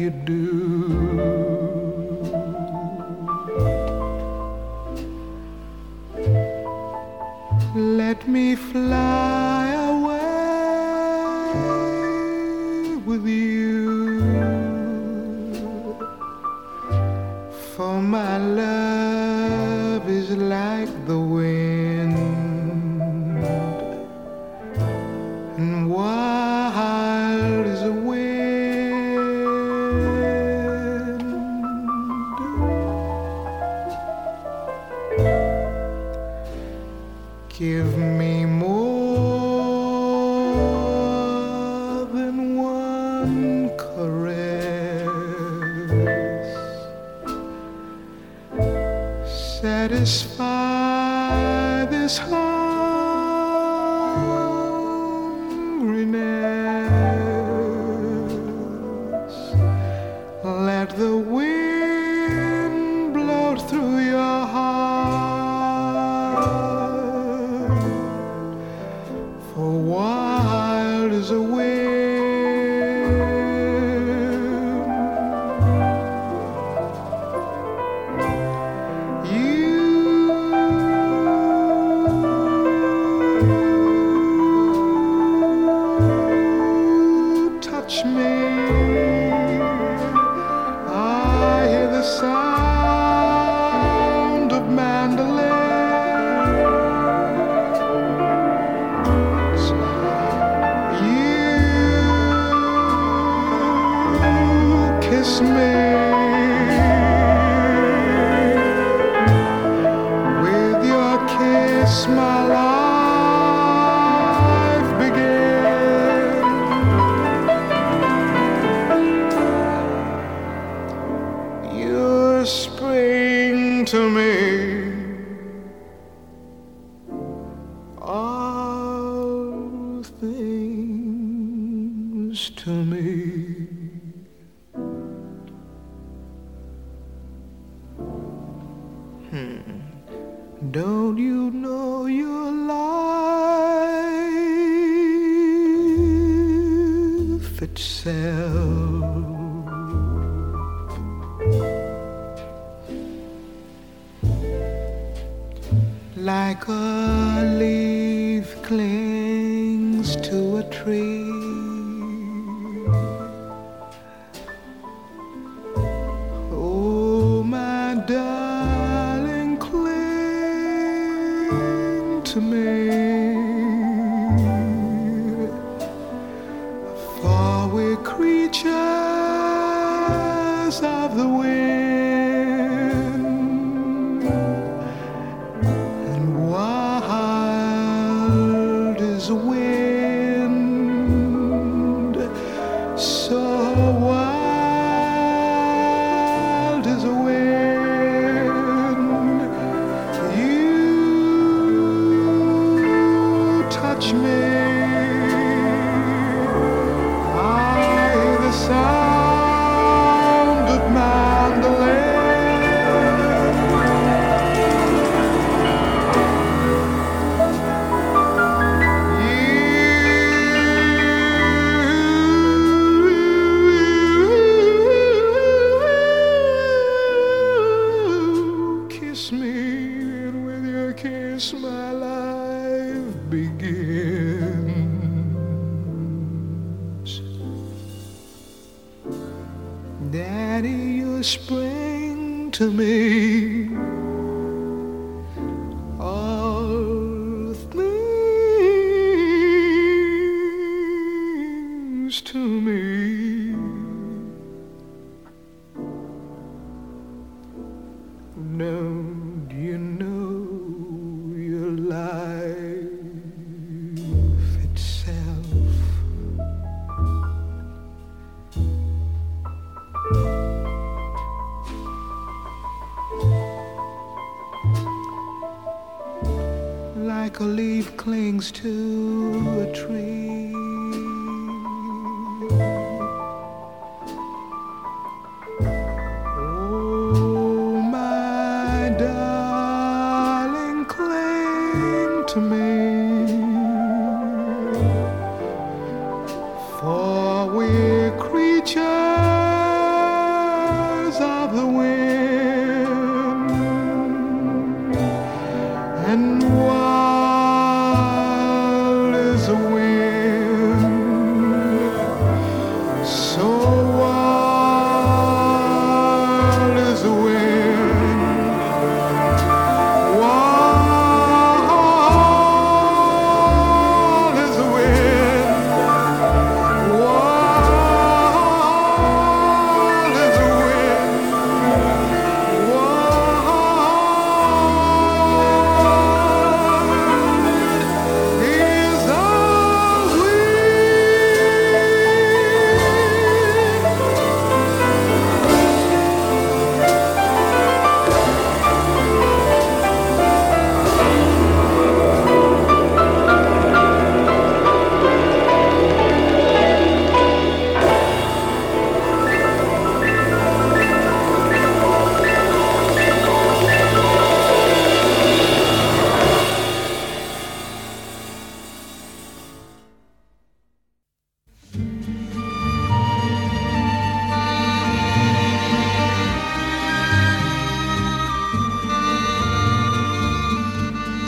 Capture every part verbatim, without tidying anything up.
you do. Let me fly away with you, for my love is like the wind, and wild is the wind. Give me more than one caress, satisfy this hungriness. Let the wind blow through your heart, for wild is a wind. You touch me, I hear the sound of mandolins. You kiss me, with your kiss my life begins. You're spring to me, all things to me. Hmm. Don't you know your life itself? Like a leaf clings to a tree, oh my darling, cling to me, for we're creatures of the wind, and wild is the wind, so wild is the wind. You touch me, I hear the sound of mandolin. You kiss me, and with your kiss my life begins. Daddy, you spring to me, all things to me. Don't you know your life itself? Like a leaf clings to a tree, oh my darling, cling to me, for we're creatures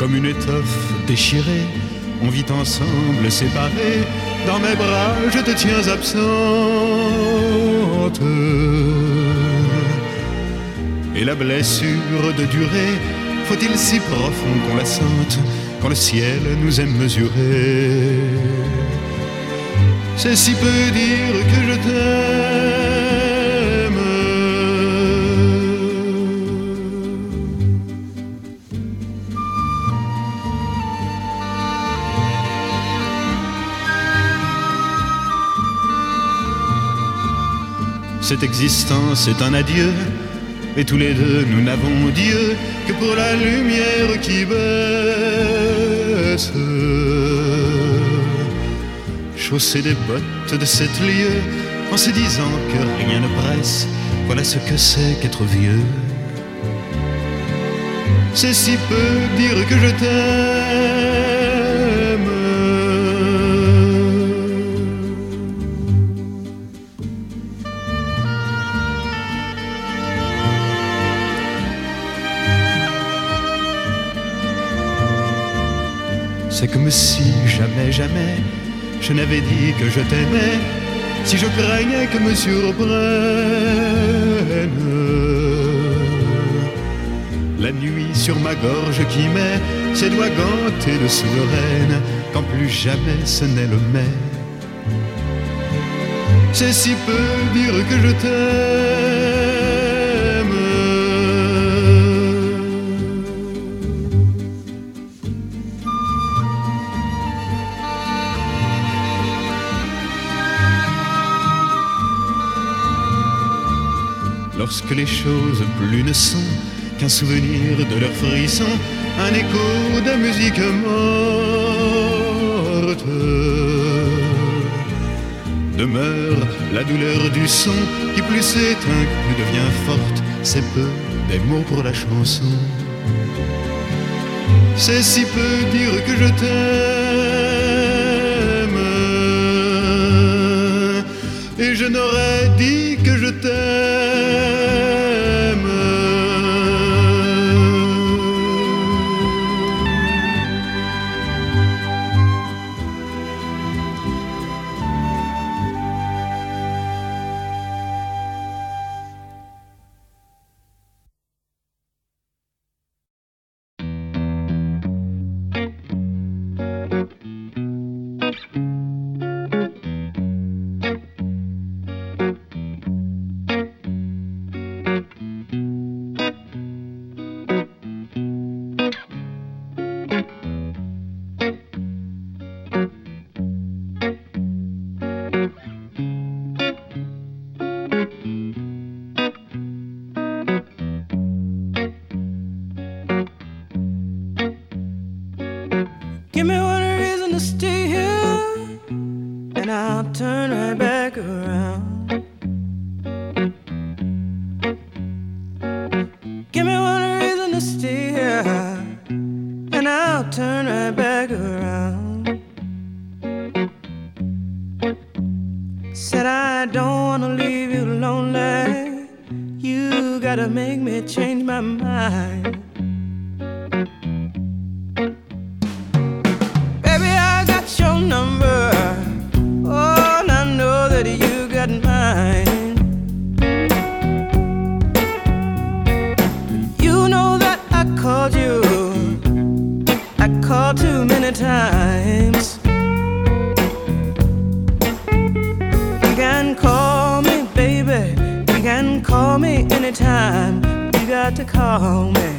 comme une étoffe déchirée, on vit ensemble séparés. Dans mes bras, je te tiens absente. Et la blessure de durée, faut-il si profond qu'on la sente, quand le ciel nous aime mesurer? C'est si peu dire que je t'aime. Cette existence est un adieu, et tous les deux nous n'avons Dieu que pour la lumière qui baisse. Chausser des bottes de sept lieues en se disant que rien ne presse, voilà ce que c'est qu'être vieux. C'est si peu dire que je t'aime. C'est comme si jamais, jamais je n'avais dit que je t'aimais, si je craignais que me surprenne la nuit sur ma gorge qui met ses doigts gantés de souveraine, quand plus jamais ce n'est le mai. C'est si peu dire que je t'aime. Lorsque les choses plus ne sont qu'un souvenir de leurs frissons, un écho de musique morte, demeure la douleur du son qui plus s'éteint, plus devient forte. C'est peu des mots pour la chanson. C'est si peu dire que je t'aime, et je n'aurais dit que je t'aime. Give me one reason to stay here, and I'll turn right back around. Give me one reason to stay here, and I'll turn right back around. Said I don't wanna leave you lonely, you gotta make me change my mind. Number, oh, and I know that you got mine. You know that I called you, I called too many times. You can call me, baby, you can call me anytime. You got to call me.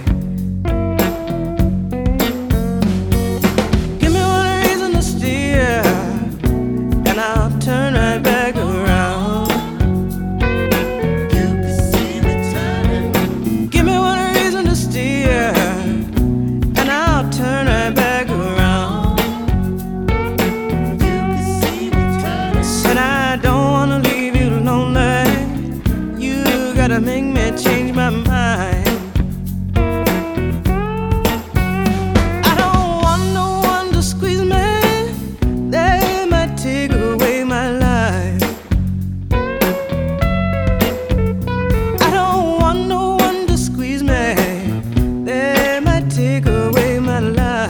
And I'll turn right back around. You can see me turning. Give me one reason to steer, and I'll turn right back around. You can see me turning. Said I don't wanna leave you lonely, you gotta make me change my mind. Take away my life.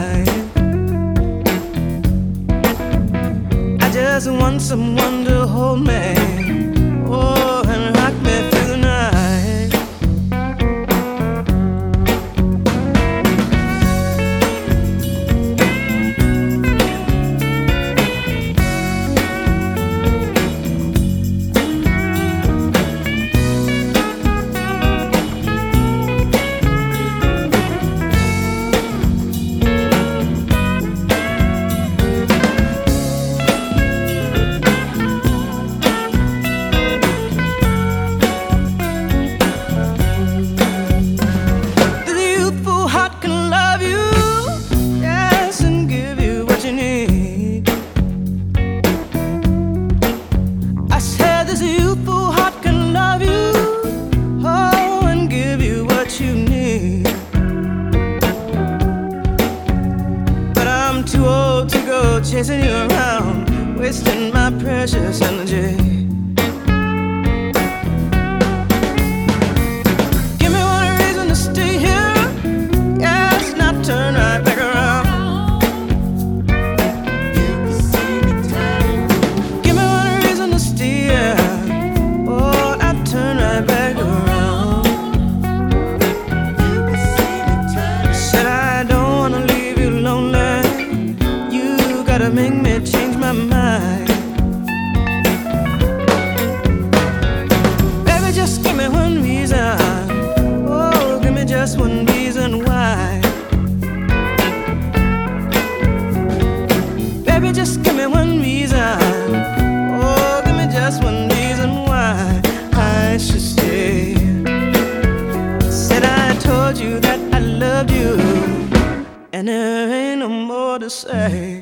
and there ain't no more to say.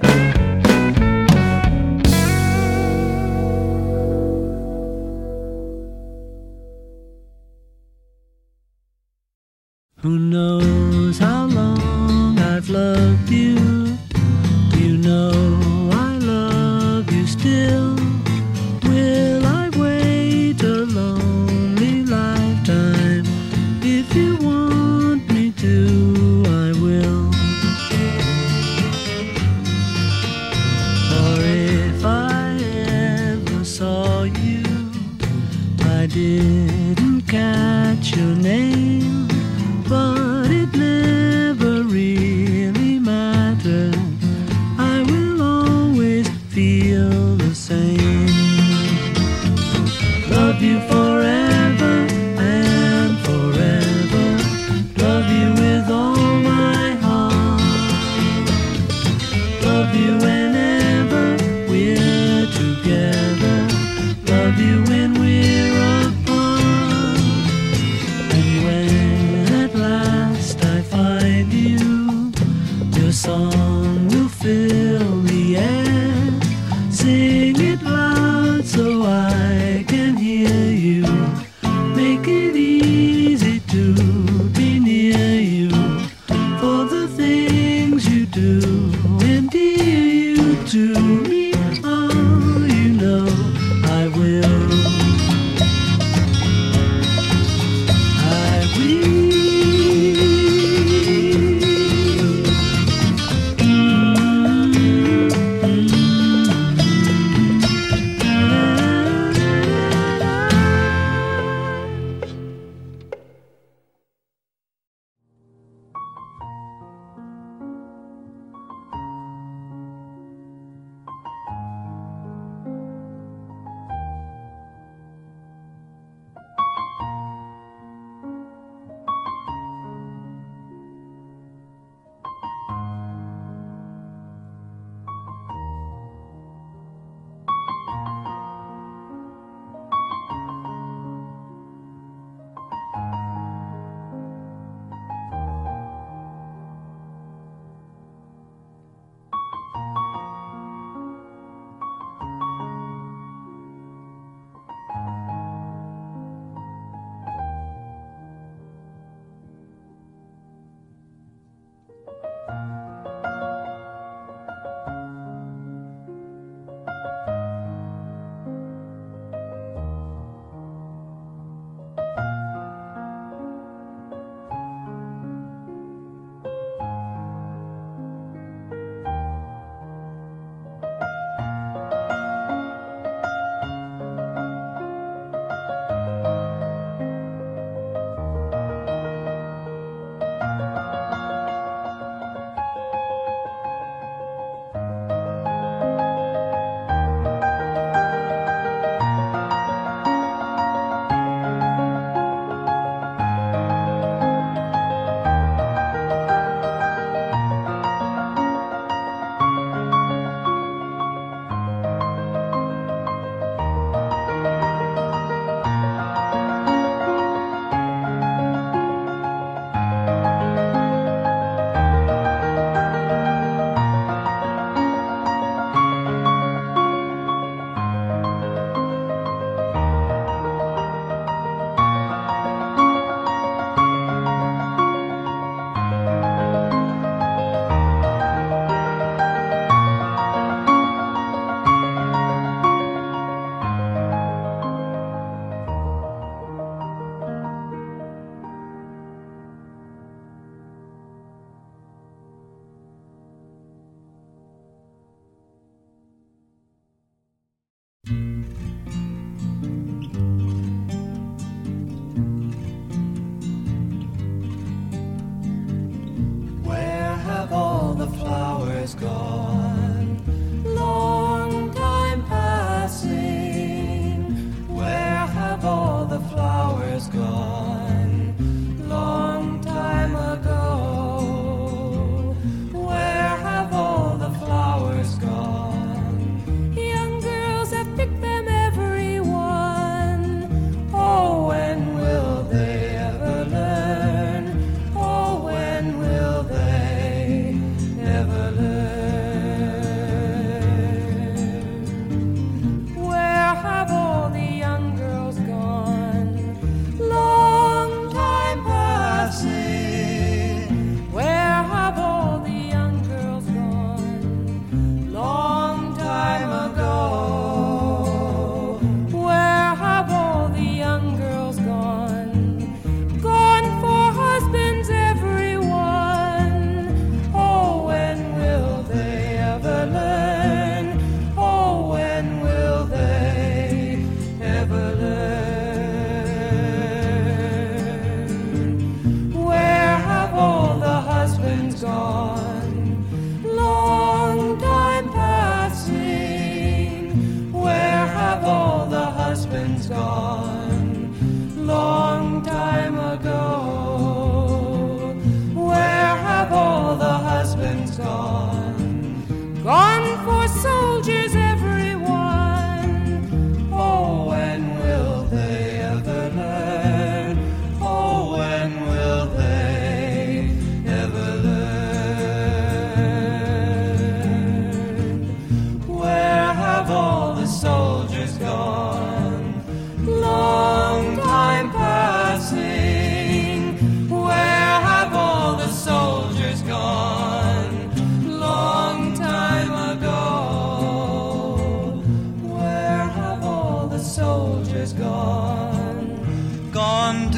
Who knows how long I've loved you? You know I love you still. Will I wait a lonely lifetime? If you want me to, I will. Or if I ever saw you, I didn't catch your name, but it never really matters. I will always feel the same. Love you forever and forever. Love you with all my heart. Love you whenever we're together. Love you when we're apart. And when at last I find you, your song will fill the air. Sing it loud so I can hear you. Make it easy to be near you. For the things you do endear you to me. Oh, you know I will. I will.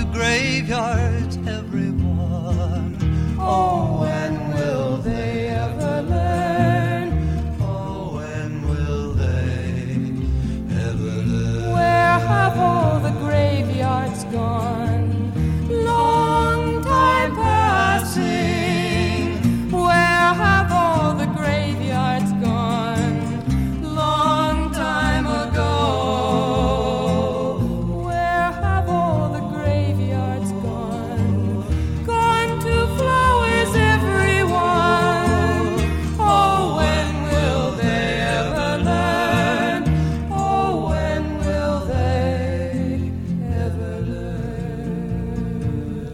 graveyards, everyone. Oh, when will they ever learn? Oh, when will they ever learn? Where have all the graveyards gone? Long time passing. Where have all the graveyards gone? Long time ago. Where have all the graveyards gone? Gone to flowers, everyone. Oh, when will they ever learn? Oh, when will they ever learn?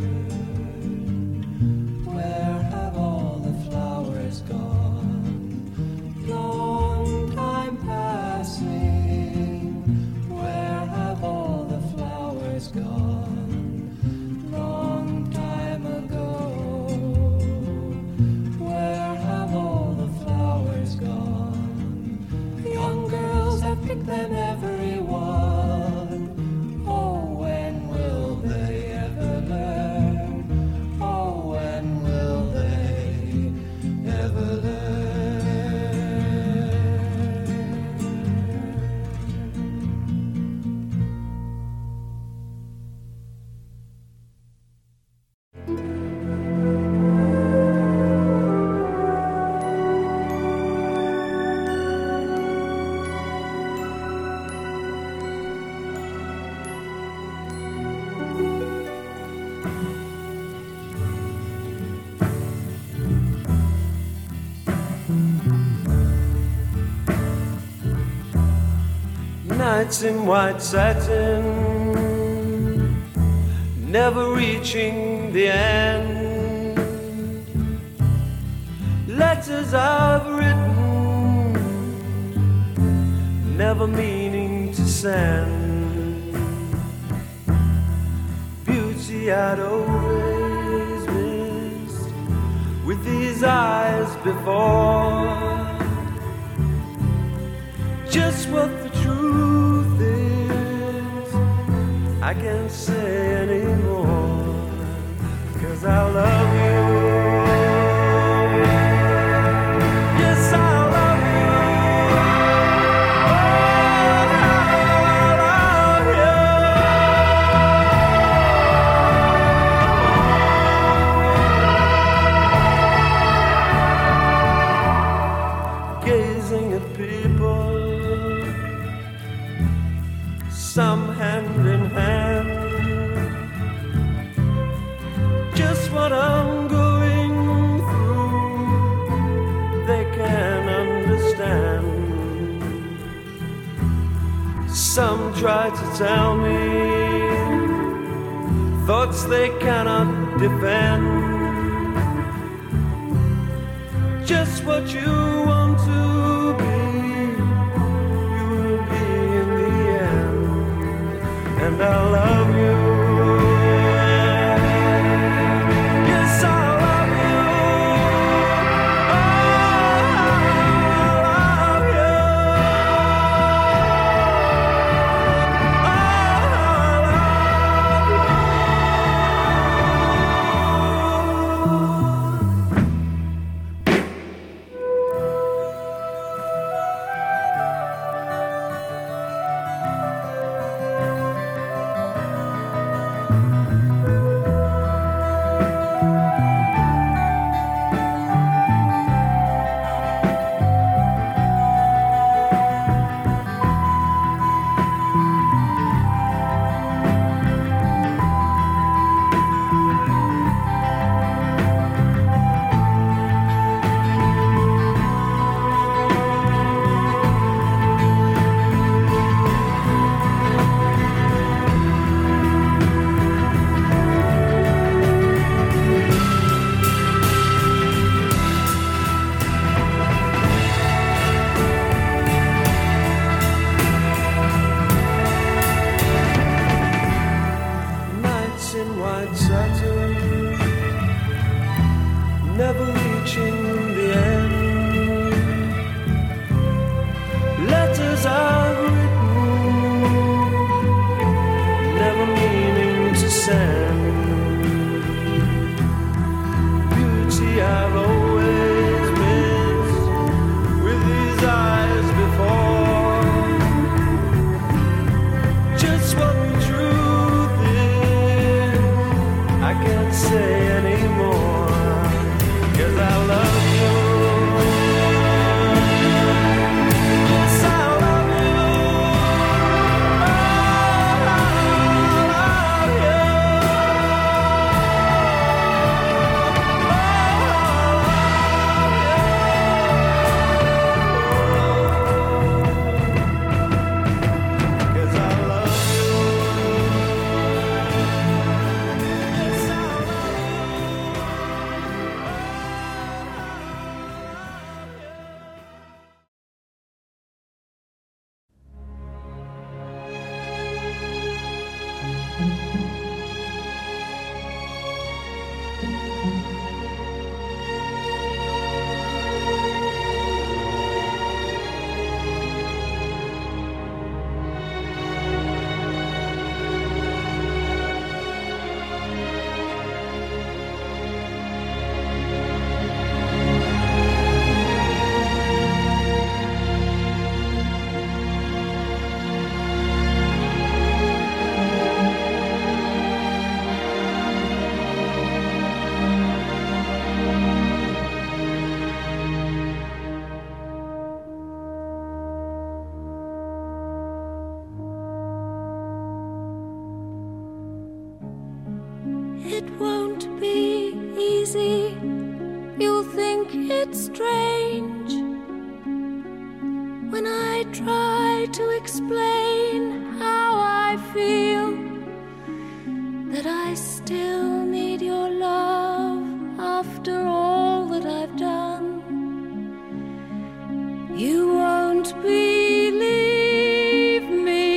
Where have all the flowers gone? Long time passing. Where have all the flowers gone? Long time ago. Where have all the flowers gone? Young girls have picked them, everyone. Oh, when will they ever learn? Oh, when will they ever learn? Nights in white satin, never reaching the end. Letters I've written, never meaning to send. Beauty I'd always missed with these eyes before. Just what the truth is, I can't say anymore, 'cause I love you. Yes, I love you. Oh, I love you. Gazing at people, some hand in hand, just what I'm going through, they can understand. Some try to tell me thoughts they cannot defend. Just what you want to be, you will be in the end. And I love you. Yes, I love you. Oh, I love you. Oh, I love you. sand. Beauty I've always missed with these eyes before. Just what the truth is, I can't say anymore, 'cause I love you. It won't be easy, you'll think it's strange when I try to explain how I feel, that I still need your love after all that I've done. You won't believe me,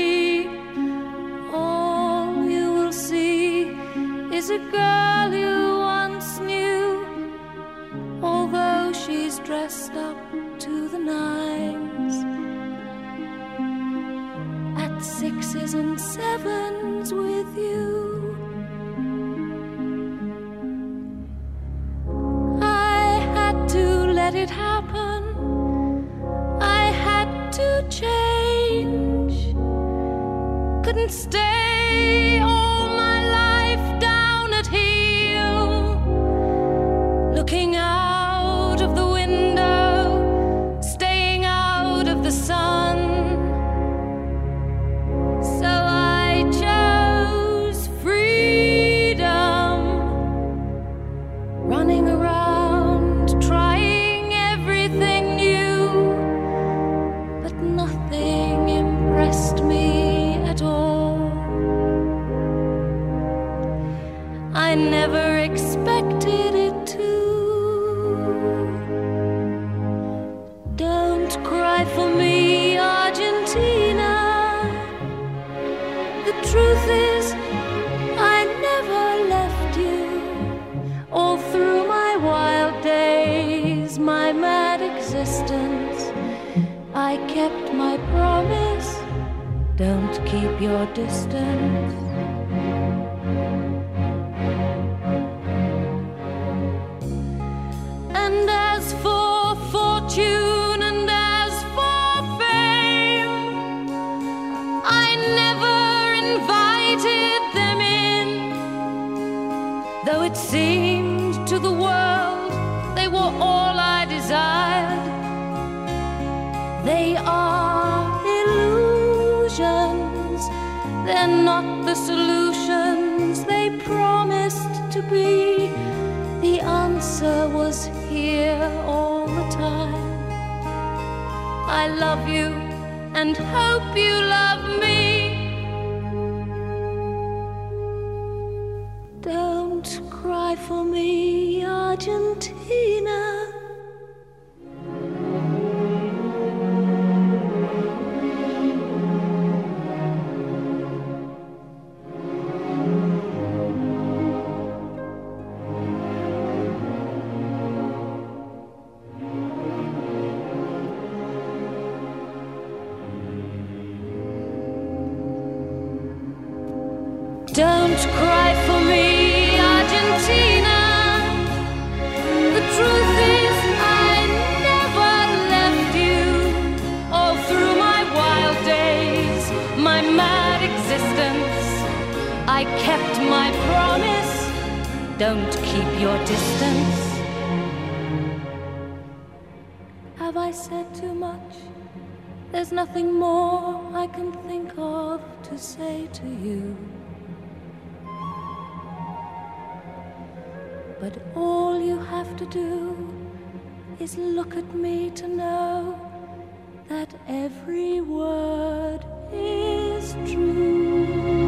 all you will see is a girl you once knew, although she's dressed up to the nines, at sixes and sevens with you. I had to let it happen, I had to change, couldn't stay all my life down at heel, looking out of the window, staying out of the sun. So I chose freedom, running around, trying everything new, but nothing impressed me at all. I never expected it to. Don't cry for me, Argentina. The truth is, I never left you. All through my wild days, my mad existence, I kept my promise. Don't keep your distance. And as for fortune and as for fame, I never invited them in, though it seemed to the world they were all I desired. They are illusions, they're not the solutions they promised to be. The answer was here all the time. I love you and hope you love me. Don't cry for me, Argentina. Don't cry for me, Argentina. The truth is I never left you. All through my wild days, my mad existence, I kept my promise. Don't keep your distance. Have I said too much? There's nothing more I can think of to say to you. But all you have to do is look at me to know that every word is true.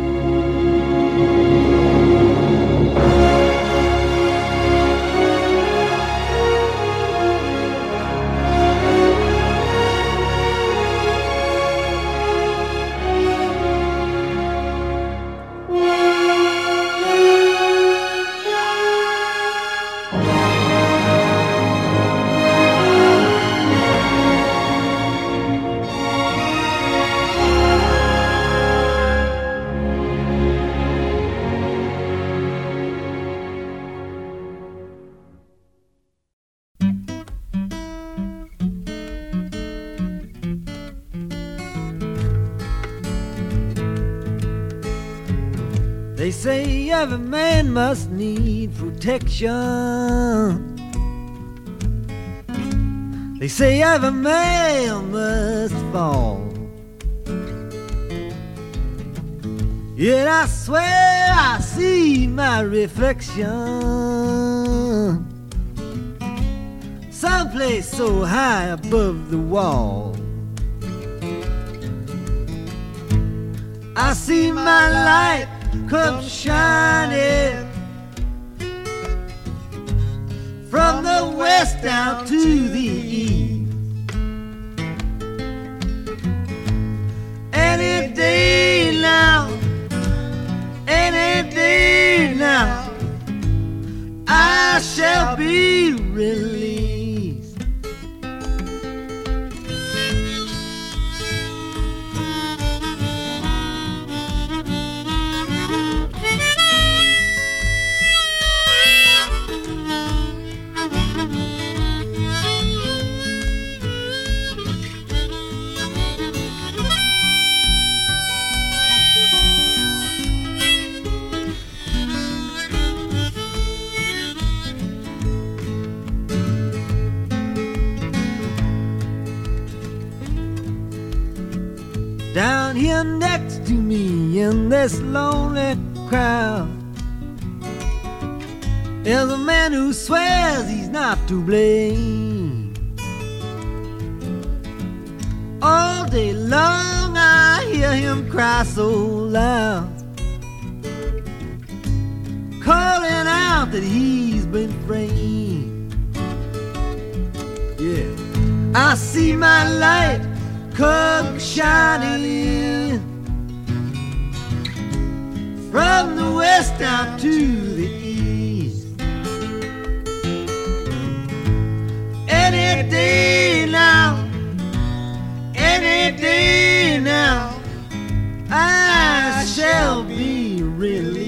They say every man must need protection. They say every man must fall. Yet I swear I see my reflection someplace so high above the wall. I see my light come shining from the west down to the east. Any day now, any day now, I shall be released. Down here next to me in this lonely crowd is a man who swears he's not to blame. All day long I hear him cry so loud, calling out that he's been framed. Yeah, I see my light come shining from the west down to the east. Any day now, any day now, I shall be released.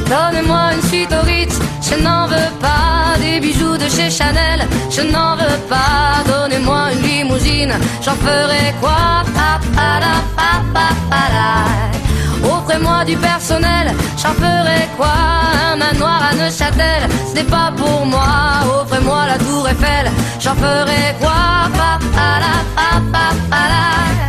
Donne-moi une suite au Ritz, je n'en veux pas. Des bijoux de chez Chanel, je n'en veux pas. Donnez-moi une limousine, j'en ferai quoi? Pa, pa, la, pa, pa, pa, la. Offrez-moi du personnel, j'en ferai quoi? Un manoir à Neuchâtel, ce n'est pas pour moi. Offrez-moi la tour Eiffel, j'en ferai quoi? Pa, pa, la, pa, pa, pa, la.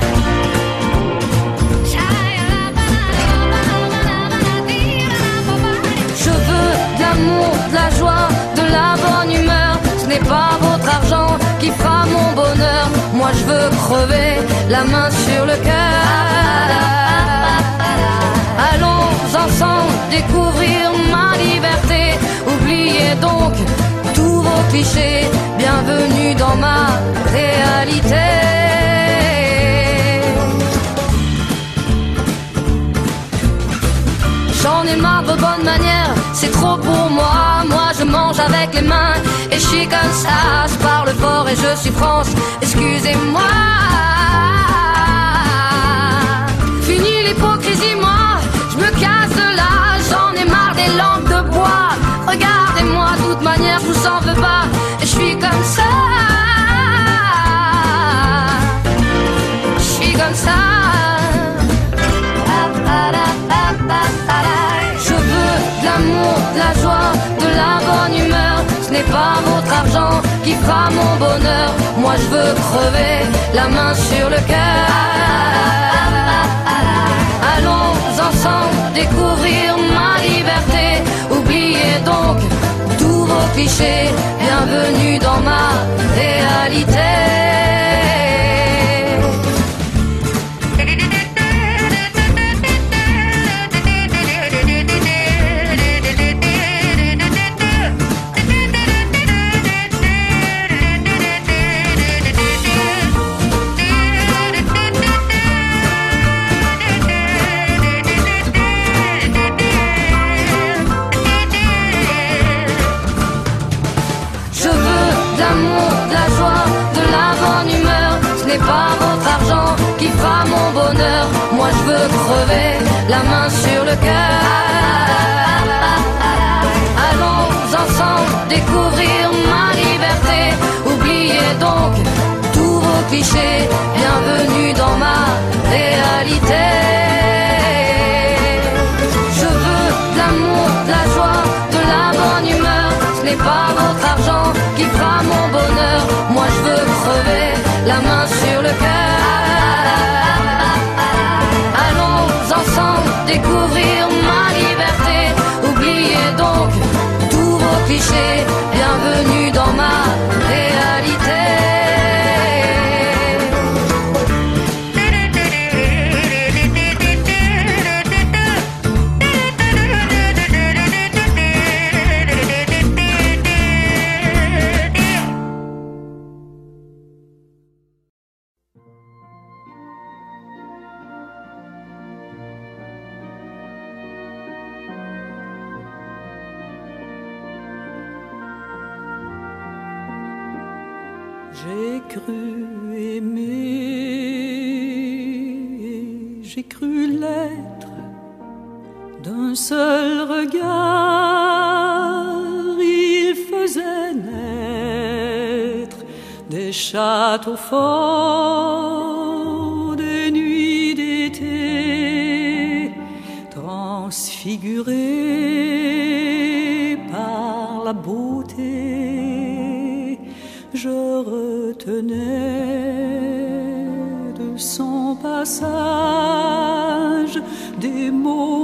Je veux de l'amour, de la joie, de la bonne humeur. Ce n'est pas votre argent qui fera mon bonheur. Moi je veux crever la main sur le cœur. Allons ensemble découvrir ma liberté. Oubliez donc tous vos clichés. Bienvenue dans ma réalité. J'en ai marre de vos bonnes manières, c'est trop pour moi. Moi je mange avec les mains et je suis comme ça. Je parle fort et je suis France, excusez-moi. Fini l'hypocrisie, moi je me casse de là. J'en ai marre des langues de bois. Regardez-moi, de toute manière je vous en veux pas. Et je suis comme ça. Je suis comme ça. Je veux de l'amour, de la joie, de la bonne humeur. Ce n'est pas votre argent qui fera mon bonheur. Moi je veux crever la main sur le cœur. Allons ensemble découvrir ma liberté. Oubliez donc tous vos clichés. Bienvenue dans ma réalité. Pas votre argent qui fera mon bonheur. Moi je veux crever la main sur le cœur. Allons ensemble découvrir ma liberté. Oubliez donc tous vos clichés. Bienvenue dans ma réalité. Je veux de l'amour, de la joie, de la bonne humeur. Ce n'est pas votre argent qui fera mon bonheur. Moi je veux crever la main sur le cœur. Allons ensemble découvrir ma liberté. Oubliez donc tous vos clichés. Bienvenue dans ma réalité. J'ai cru aimer, j'ai cru l'être d'un seul regard. Il faisait naître des châteaux forts, des nuits d'été transfigurées par la beauté. Je retenais de son passage des mots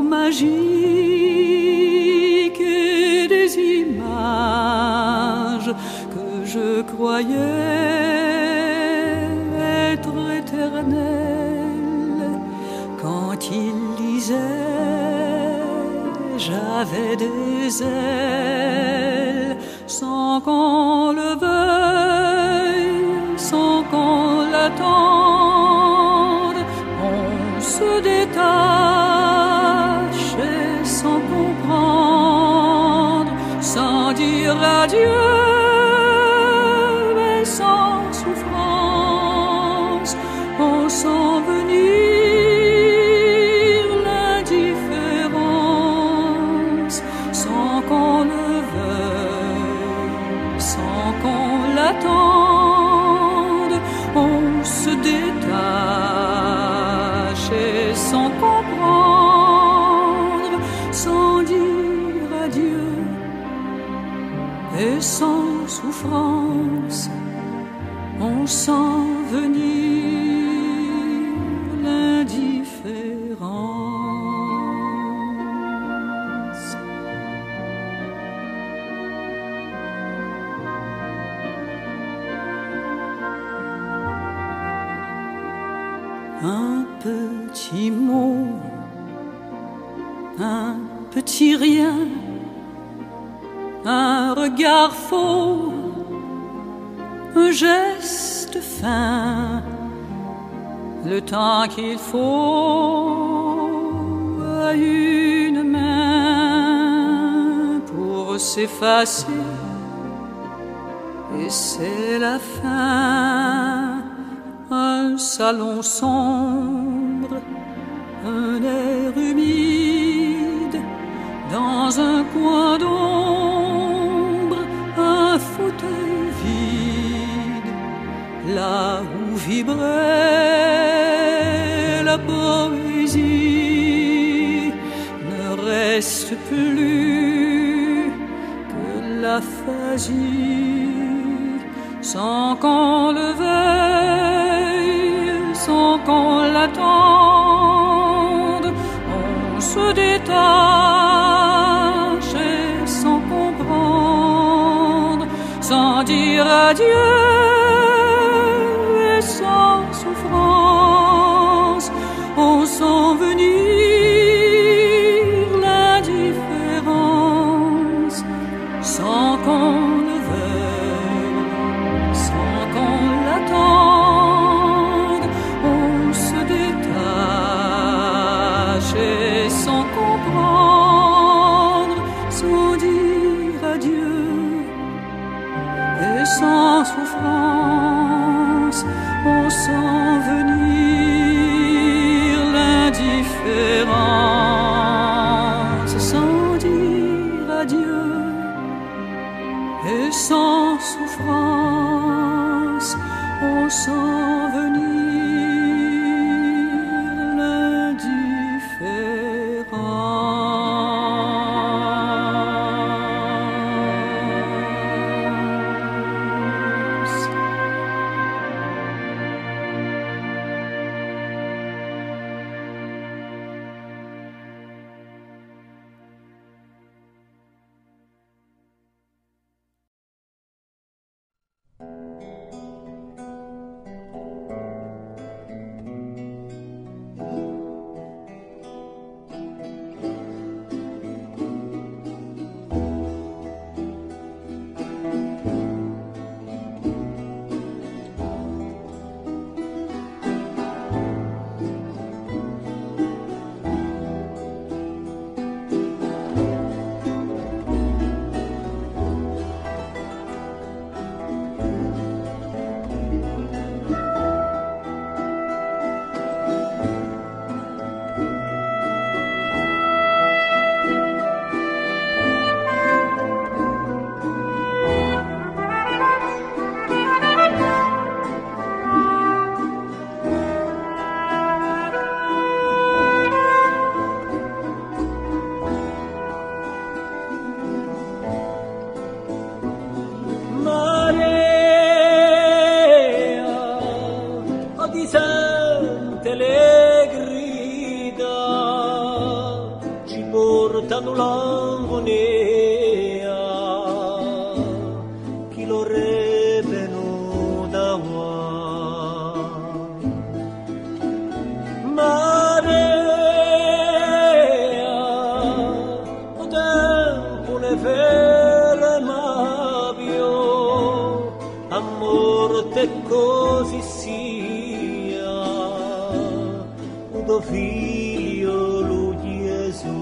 magiques et des images que je croyais être éternelles. Quand il lisait, j'avais des ailes sans qu'on le veuille, sans qu'on l'attende. On se détache et sans comprendre, sans dire adieu, mais sans souffrance. On sent venir l'indifférence et sans souffrance, on sent venir l'indifférence. Un petit mot, un petit rien, un regard faux, un geste fin, le temps qu'il faut à une main pour s'effacer, et c'est la fin. Un salon sombre, un air humide, dans un coin d'ombre, un fauteuil vide, là où vibrait la poésie, ne reste plus que l'aphasie, sans qu'on le veuille, sans qu'on l'attende, on se détache et sans comprendre, sans dire adieu et sans souffrance, on sent venir l'indifférence, sans qu'on le veuille, sans qu'on l'attende, on se détache et sans comprendre, sans dire adieu et sans souffrance, on sent venir l'indifférence, sans dire adieu et sans souffrance, on sent venir l'indifférence. portano l'angonea chi lo re venuta qua marea o tempo ne fere mavio a morte così sia udo figlio lui Gesù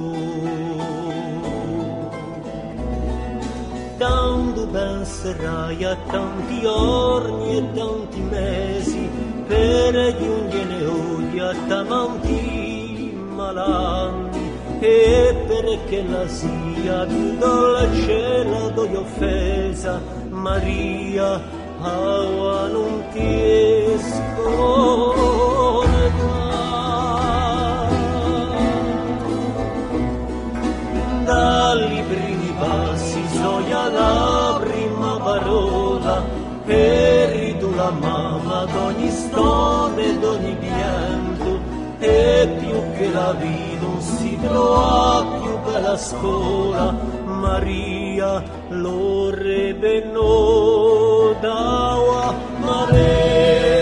tanto penserai a tanti giorni e tanti mesi per giungere oggi a tanti malanni e perché la sia più dolce la tua offesa Maria Aua non ti scorda dai primi passi soglia la e ridu la mamma d'ogni stone, d'ogni pianto, e più che la vita non si trova più bella scuola, Maria lo rebeno dawa Maria.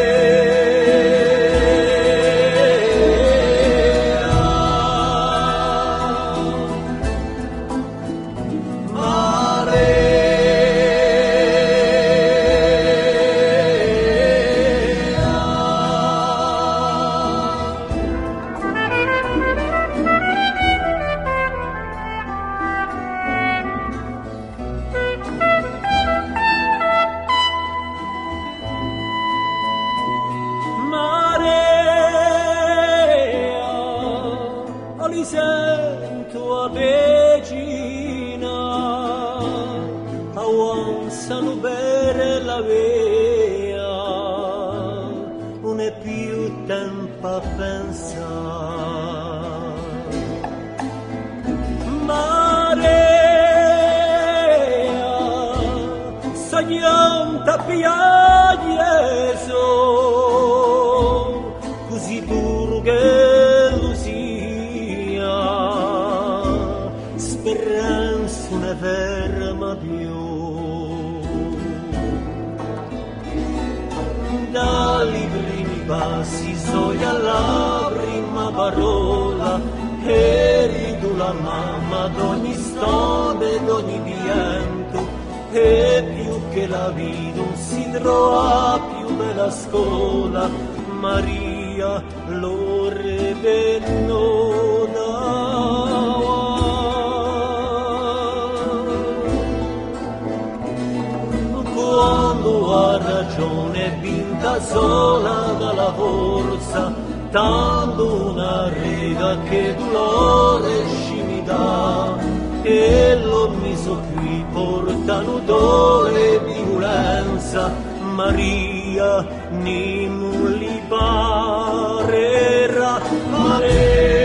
Così duro che lo sia, speranza ne ferma più. Dai primi passi sogli alla prima parola, e ridu la mamma d'ogni stone, d'ogni pianto, e più che la vita non si trova più bella scuola, Maria lo rebeno dawa. Quando ha ragione vinta sola dalla forza, tanto una rega che dolore ci mi dà, e l'ho meso qui portano dole e violenza, Maria non li parerà, Maria.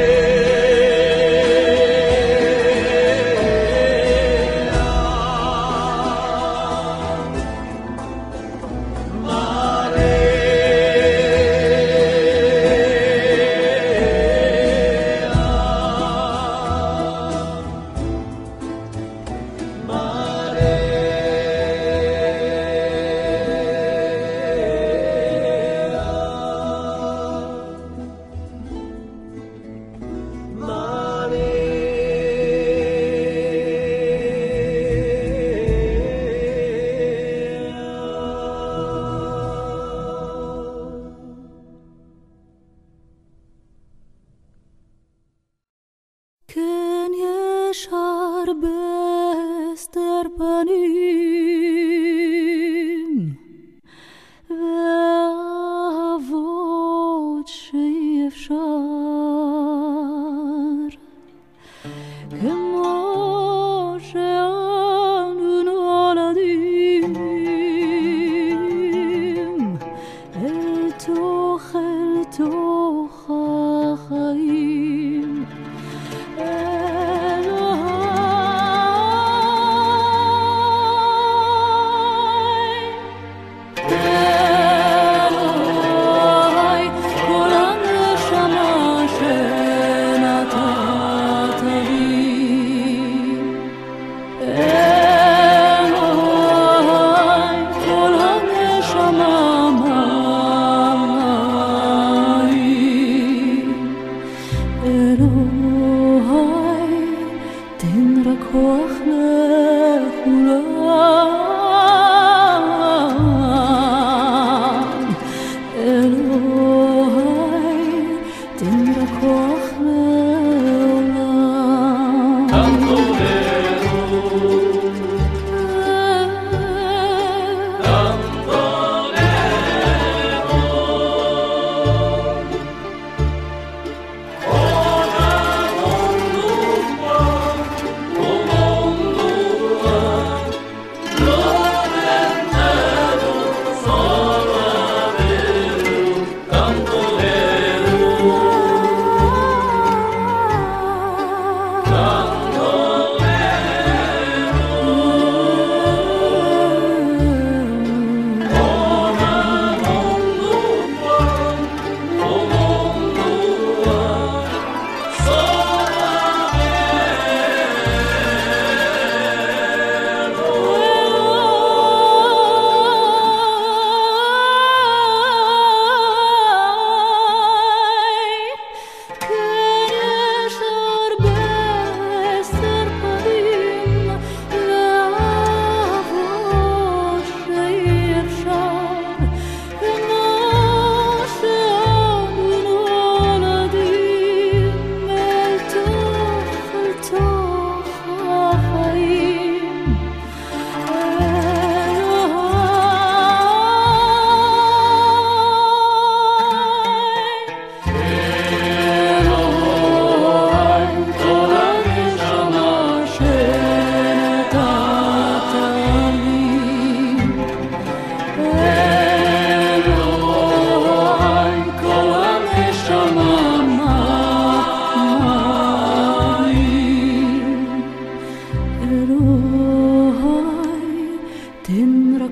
Tanto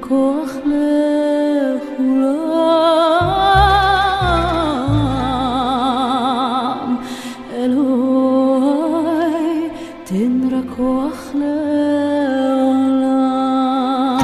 כוח לכולם. אלוהי, תן רק כוח לעולם.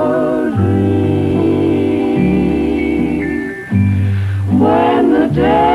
When the day